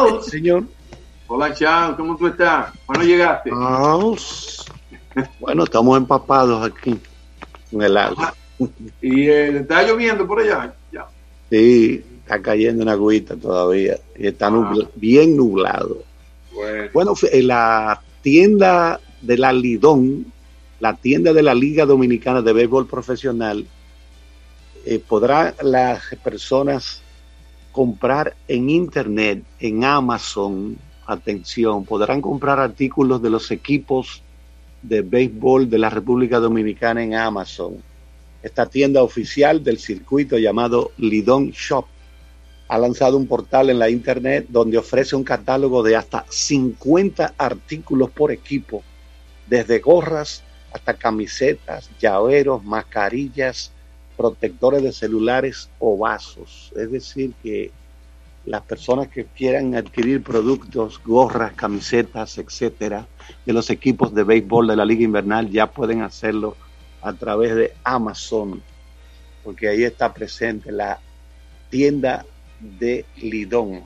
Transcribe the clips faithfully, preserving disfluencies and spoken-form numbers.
Charles. Señor. Hola, Charles, ¿cómo tú estás? ¿Cuándo llegaste? Ah, bueno, estamos empapados aquí en el agua. ¿Y eh, está lloviendo por allá? Ya. Sí, está cayendo una agüita todavía y está nubla, bien nublado. Bueno, bueno, en la tienda de la Lidón, la tienda de la Liga Dominicana de Béisbol Profesional, eh, podrán las personas comprar en internet, en Amazon, atención, podrán comprar artículos de los equipos de béisbol de la República Dominicana en Amazon. Esta tienda oficial del circuito llamado Lidón Shop ha lanzado un portal en la internet donde ofrece un catálogo de hasta cincuenta artículos por equipo, desde gorras hasta camisetas, llaveros, mascarillas, protectores de celulares o vasos. Es decir, que las personas que quieran adquirir productos, gorras, camisetas, etcétera, de los equipos de béisbol de la Liga Invernal ya pueden hacerlo a través de Amazon, porque ahí está presente la tienda de Lidón.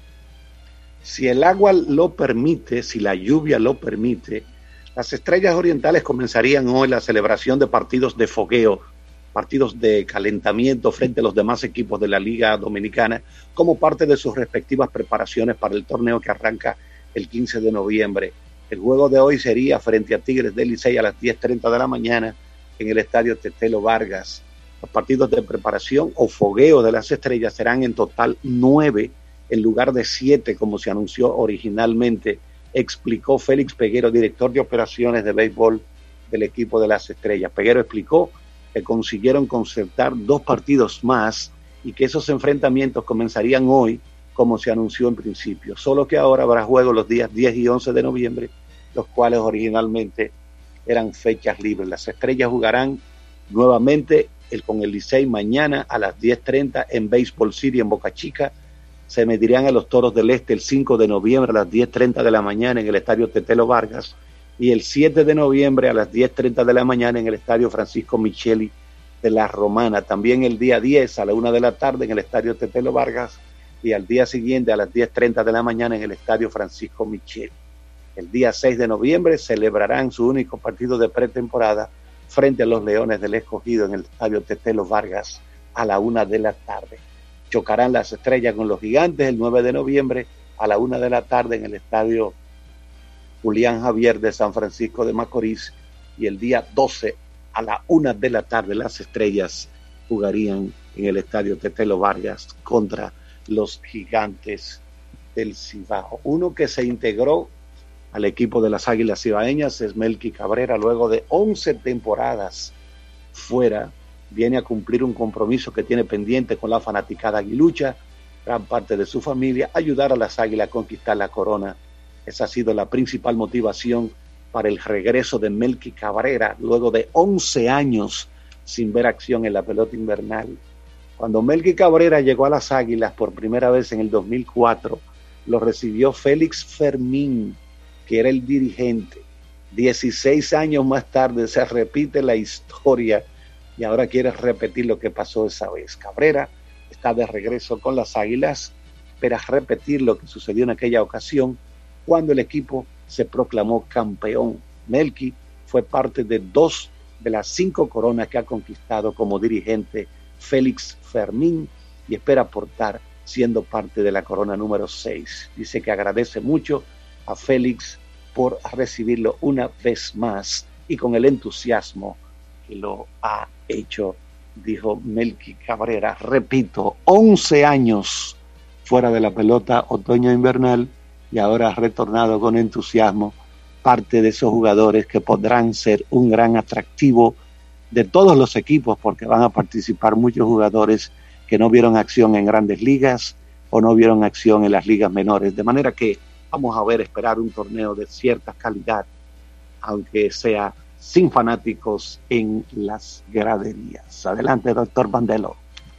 Si el agua lo permite, si la lluvia lo permite, las Estrellas Orientales comenzarían hoy la celebración de partidos de fogueo, partidos de calentamiento frente a los demás equipos de la Liga Dominicana, como parte de sus respectivas preparaciones para el torneo que arranca el quince de noviembre. El juego de hoy sería frente a Tigres del Licey a las diez treinta de la mañana en el estadio Tetelo Vargas. Los partidos de preparación o fogueo de las Estrellas serán en total nueve en lugar de siete como se anunció originalmente, explicó Félix Peguero, director de operaciones de béisbol del equipo de las Estrellas. Peguero explicó que consiguieron concertar dos partidos más y que esos enfrentamientos comenzarían hoy como se anunció en principio, solo que ahora habrá juegos los días diez y once de noviembre, los cuales originalmente eran fechas libres. Las Estrellas jugarán nuevamente el, con el Licey mañana a las diez treinta en Baseball City en Boca Chica. Se medirán a los Toros del Este el cinco de noviembre a las diez treinta de la mañana en el estadio Tetelo Vargas y el siete de noviembre a las diez treinta de la mañana en el estadio Francisco Micheli de la Romana. También el día diez a la una de la tarde en el estadio Tetelo Vargas y al día siguiente a las diez treinta de la mañana en el estadio Francisco Micheli. El día seis de noviembre celebrarán su único partido de pretemporada frente a los Leones del Escogido en el estadio Tetelo Vargas a la una de la tarde. Chocarán las Estrellas con los Gigantes el nueve de noviembre a la una de la tarde en el estadio Julián Javier de San Francisco de Macorís y el día doce a la una de la tarde las Estrellas jugarían en el estadio Tetelo Vargas contra los Gigantes del Cibao. Uno que se integró al equipo de las Águilas Cibaeñas es Melky Cabrera, luego de once temporadas fuera, viene a cumplir un compromiso que tiene pendiente con la fanaticada aguilucha, gran parte de su familia, ayudar a las Águilas a conquistar la corona. Esa ha sido la principal motivación para el regreso de Melky Cabrera, luego de once años sin ver acción en la pelota invernal. Cuando Melky Cabrera llegó a las Águilas por primera vez en el dos mil cuatro, lo recibió Félix Fermín, que era el dirigente. dieciséis años más tarde se repite la historia y ahora quiere repetir lo que pasó esa vez. Cabrera está de regreso con las Águilas, espera repetir lo que sucedió en aquella ocasión cuando el equipo se proclamó campeón. Melky fue parte de dos de las cinco coronas que ha conquistado como dirigente Félix Fermín y espera aportar siendo parte de la corona número seis. Dice que agradece mucho a Félix por recibirlo una vez más y con el entusiasmo que lo ha hecho, dijo Melky Cabrera. Repito, once años fuera de la pelota otoño-invernal y ahora ha retornado con entusiasmo, parte de esos jugadores que podrán ser un gran atractivo de todos los equipos porque van a participar muchos jugadores que no vieron acción en grandes ligas o no vieron acción en las ligas menores, de manera que vamos a ver, esperar un torneo de cierta calidad, aunque sea sin fanáticos en las graderías. Adelante, doctor Bandelo.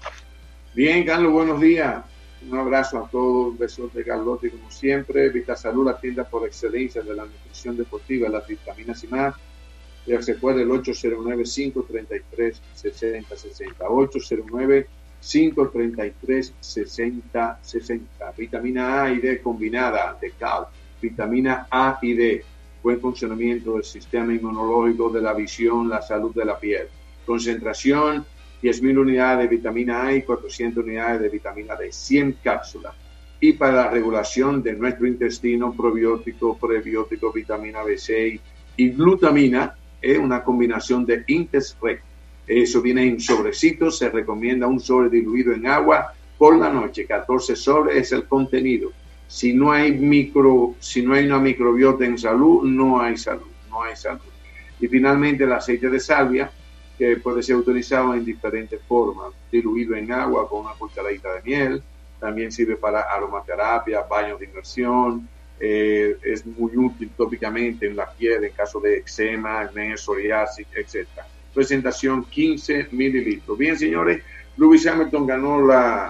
Bien, Carlos, buenos días. Un abrazo a todos, besos de Carlote como siempre. Vita Salud, la tienda por excelencia de la nutrición deportiva, las vitaminas y más. Ya se puede el ocho cero nueve, cinco tres tres, seis cero seis cero, ocho cero nueve, cinco treinta y tres sesenta sesenta. Vitamina A y D combinada de Cal. Vitamina A y D. Buen funcionamiento del sistema inmunológico, de la visión, la salud de la piel. Concentración, diez mil unidades de vitamina A y cuatrocientas unidades de vitamina D. cien cápsulas. Y para la regulación de nuestro intestino, probiótico, prebiótico, vitamina B seis y glutamina, es una combinación de Intesrec. Eso viene en sobrecitos, se recomienda un sobre diluido en agua por la noche, catorce sobres es el contenido. Si no hay micro, si no hay una microbiota en salud, no hay salud, no hay salud. Y finalmente el aceite de salvia, que puede ser utilizado en diferentes formas, diluido en agua con una cucharadita de miel, también sirve para aromaterapia, baños de inmersión, eh, es muy útil tópicamente en la piel en caso de eczema, acné, psoriasis, etcétera. Presentación quince mililitros. Bien, señores, Lewis Hamilton ganó la,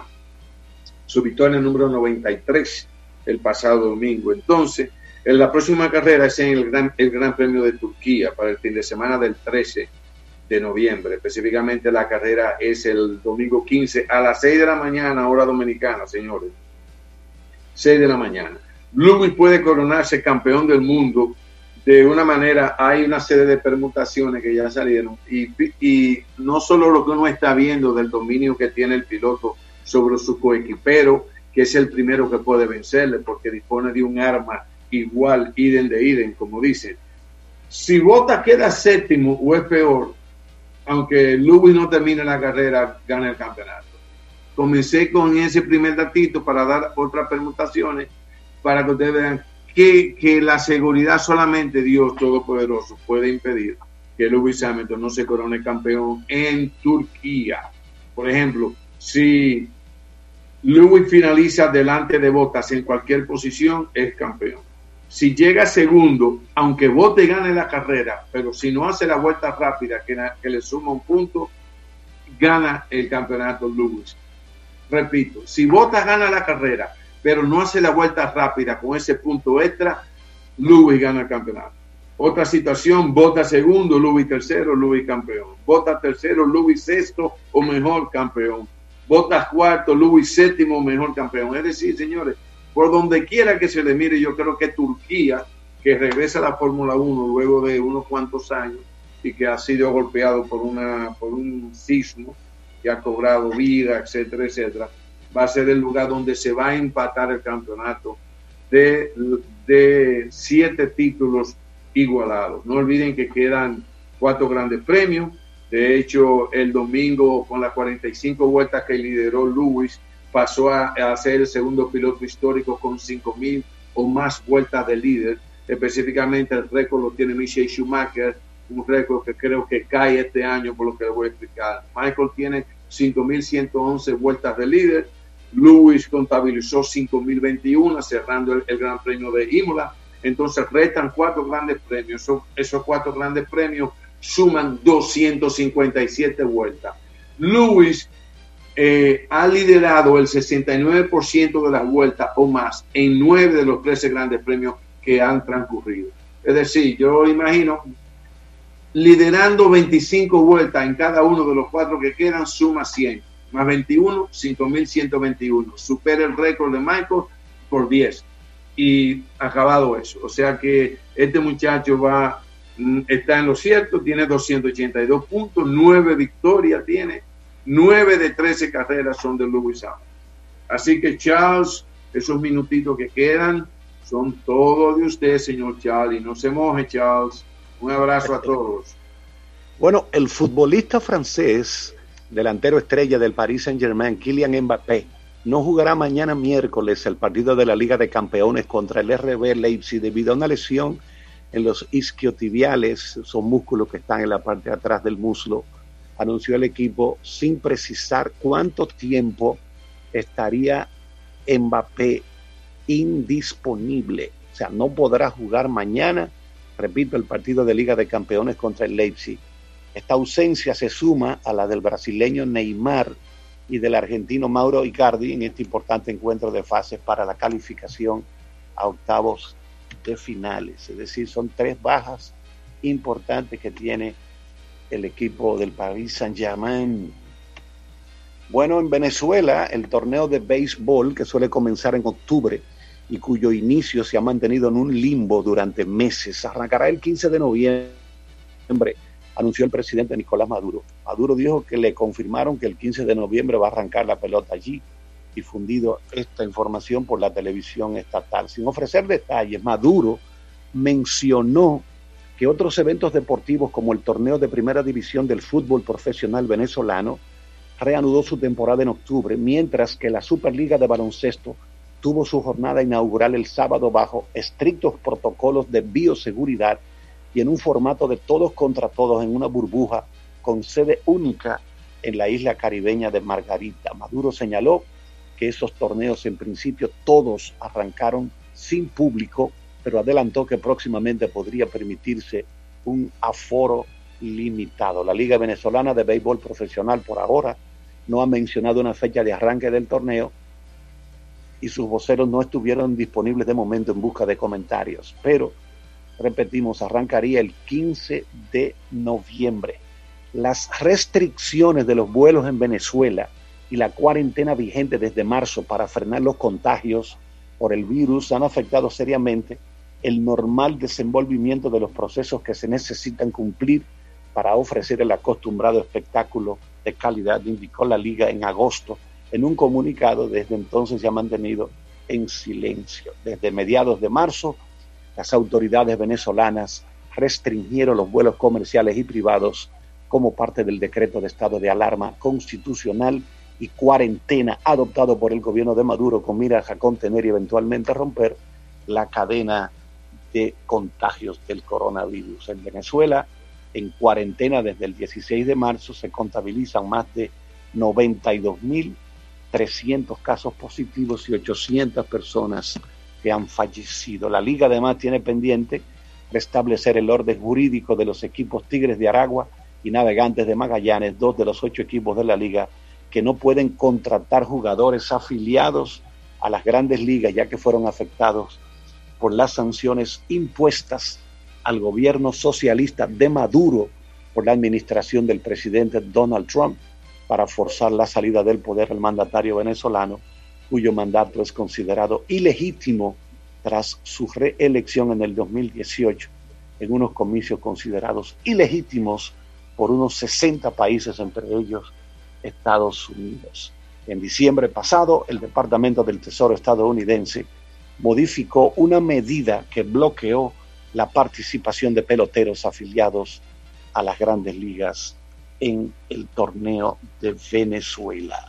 su victoria número noventa y tres el pasado domingo. Entonces, en la próxima carrera es en el Gran, el Gran Premio de Turquía para el fin de semana del trece de noviembre. Específicamente la carrera es el domingo quince a las seis de la mañana, hora dominicana, señores. seis de la mañana. Lewis puede coronarse campeón del mundo. De una manera, hay una serie de permutaciones que ya salieron y, y no solo lo que uno está viendo del dominio que tiene el piloto sobre su coequipero, que es el primero que puede vencerle porque dispone de un arma igual, idem de idem, como dicen. Si Bottas queda séptimo o es peor, aunque Lewis no termine la carrera, gana el campeonato. Comencé con ese primer datito para dar otras permutaciones para que ustedes vean Que, que la seguridad solamente Dios Todopoderoso puede impedir que Lewis Hamilton no se corone campeón en Turquía. Por ejemplo, si Lewis finaliza delante de Bottas en cualquier posición, es campeón. Si llega segundo, aunque Bottas gane la carrera, pero si no hace la vuelta rápida que, que le suma un punto, gana el campeonato Lewis. Repito, si Bottas gana la carrera, pero no hace la vuelta rápida con ese punto extra, Lewis gana el campeonato. Otra situación, Bottas segundo, Lewis tercero, Lewis campeón. Bottas tercero, Lewis sexto o mejor campeón. Bottas cuarto, Lewis séptimo o mejor campeón. Es decir, señores, por donde quiera que se le mire, yo creo que Turquía, que regresa a la Fórmula uno luego de unos cuantos años y que ha sido golpeado por, una, por un sismo que ha cobrado vida, etcétera, etcétera, va a ser el lugar donde se va a empatar el campeonato de, de siete títulos igualados. No olviden que quedan cuatro grandes premios. De hecho, el domingo, con las cuarenta y cinco vueltas que lideró Lewis, pasó a, a ser el segundo piloto histórico con cinco mil o más vueltas de líder. Específicamente, el récord lo tiene Michael Schumacher, un récord que creo que cae este año, por lo que les voy a explicar. Michael tiene cinco mil ciento once vueltas de líder. Lewis contabilizó cinco mil veintiuno, cerrando el, el Gran Premio de Imola. Entonces restan cuatro grandes premios. Eso, esos cuatro grandes premios suman doscientas cincuenta y siete vueltas. Lewis eh, ha liderado el sesenta y nueve por ciento de las vueltas o más en nueve de los trece grandes premios que han transcurrido. Es decir, yo imagino liderando veinticinco vueltas en cada uno de los cuatro que quedan, suma cien. Más veintiuno, cinco mil ciento veintiuno. Supera el récord de Michael por diez. Y acabado eso. O sea que este muchacho va, está en lo cierto, tiene doscientos ochenta y dos puntos, nueve victorias tiene, nueve de trece carreras son de Lewis Hamilton. Así que Charles, esos minutitos que quedan son todos de usted, señor Charles, y no se moje, Charles. Un abrazo a todos. Bueno, el futbolista francés, delantero estrella del Paris Saint-Germain, Kylian Mbappé, no jugará mañana miércoles el partido de la Liga de Campeones contra el R B Leipzig debido a una lesión en los isquiotibiales, son músculos que están en la parte de atrás del muslo, anunció el equipo sin precisar cuánto tiempo estaría Mbappé indisponible. O sea, no podrá jugar mañana, repito, el partido de Liga de Campeones contra el Leipzig. Esta ausencia se suma a la del brasileño Neymar y del argentino Mauro Icardi en este importante encuentro de fases para la calificación a octavos de finales. Es decir, son tres bajas importantes que tiene el equipo del Paris Saint-Germain. Bueno, en Venezuela, el torneo de béisbol, que suele comenzar en octubre y cuyo inicio se ha mantenido en un limbo durante meses, arrancará el quince de noviembre, anunció el presidente Nicolás Maduro. Maduro dijo que le confirmaron que el quince de noviembre va a arrancar la pelota allí, difundido esta información por la televisión estatal. Sin ofrecer detalles, Maduro mencionó que otros eventos deportivos como el torneo de primera división del fútbol profesional venezolano reanudó su temporada en octubre, mientras que la Superliga de baloncesto tuvo su jornada inaugural el sábado bajo estrictos protocolos de bioseguridad y en un formato de todos contra todos en una burbuja con sede única en la isla caribeña de Margarita. Maduro señaló que esos torneos en principio todos arrancaron sin público, pero adelantó que próximamente podría permitirse un aforo limitado. La Liga Venezolana de Béisbol Profesional por ahora no ha mencionado una fecha de arranque del torneo y sus voceros no estuvieron disponibles de momento en busca de comentarios, pero repetimos, arrancaría el quince de noviembre. Las restricciones de los vuelos en Venezuela y la cuarentena vigente desde marzo para frenar los contagios por el virus han afectado seriamente el normal desenvolvimiento de los procesos que se necesitan cumplir para ofrecer el acostumbrado espectáculo de calidad, indicó la Liga en agosto en un comunicado. Desde entonces se ha mantenido en silencio. Desde mediados de marzo, las autoridades venezolanas restringieron los vuelos comerciales y privados como parte del decreto de estado de alarma constitucional y cuarentena adoptado por el gobierno de Maduro con miras a contener y eventualmente romper la cadena de contagios del coronavirus. En Venezuela, en cuarentena desde el dieciséis de marzo, se contabilizan más de noventa y dos mil trescientos casos positivos y ochocientas personas que han fallecido. La Liga además tiene pendiente restablecer el orden jurídico de los equipos Tigres de Aragua y Navegantes de Magallanes, dos de los ocho equipos de la Liga que no pueden contratar jugadores afiliados a las grandes ligas, ya que fueron afectados por las sanciones impuestas al gobierno socialista de Maduro por la administración del presidente Donald Trump para forzar la salida del poder al mandatario venezolano, cuyo mandato es considerado ilegítimo tras su reelección en el dos mil dieciocho, en unos comicios considerados ilegítimos por unos sesenta países, entre ellos Estados Unidos. En diciembre pasado, el Departamento del Tesoro estadounidense modificó una medida que bloqueó la participación de peloteros afiliados a las grandes ligas en el torneo de Venezuela.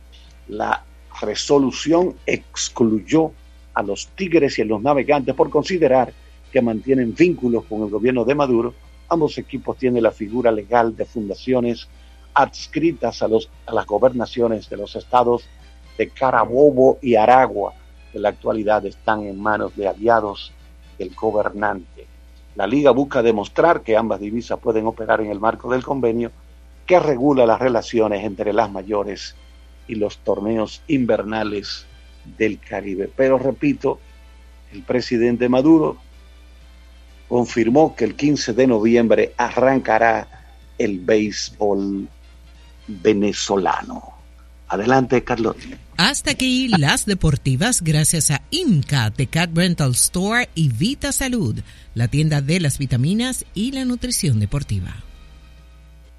La resolución excluyó a los Tigres y a los Navegantes por considerar que mantienen vínculos con el gobierno de Maduro. Ambos equipos tienen la figura legal de fundaciones adscritas a, los, a las gobernaciones de los estados de Carabobo y Aragua, que en la actualidad están en manos de aliados del gobernante. La Liga busca demostrar que ambas divisas pueden operar en el marco del convenio que regula las relaciones entre las mayores y los torneos invernales del Caribe. Pero repito, el presidente Maduro confirmó que el quince de noviembre arrancará el béisbol venezolano. Adelante, Carlos. Hasta aquí las deportivas, gracias a IMCA de Cat Rental Store y Vita Salud, la tienda de las vitaminas y la nutrición deportiva.